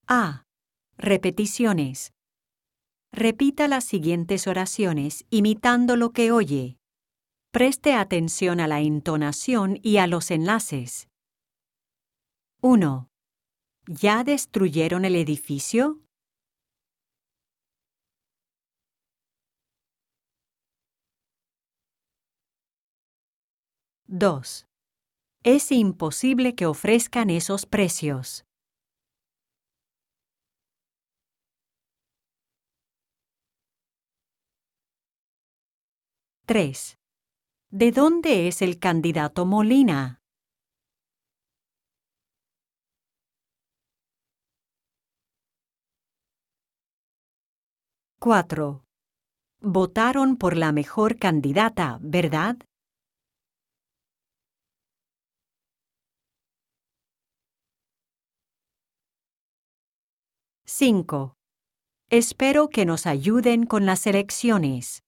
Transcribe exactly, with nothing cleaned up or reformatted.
A. Repeticiones. Repita las siguientes oraciones imitando lo que oye. Preste atención a la entonación y a los enlaces. uno. ¿Ya destruyeron el edificio? dos. Es imposible que ofrezcan esos precios. tres. ¿De dónde es el candidato Molina? cuatro. Votaron por la mejor candidata, ¿verdad? cinco. Espero que nos ayuden con las elecciones.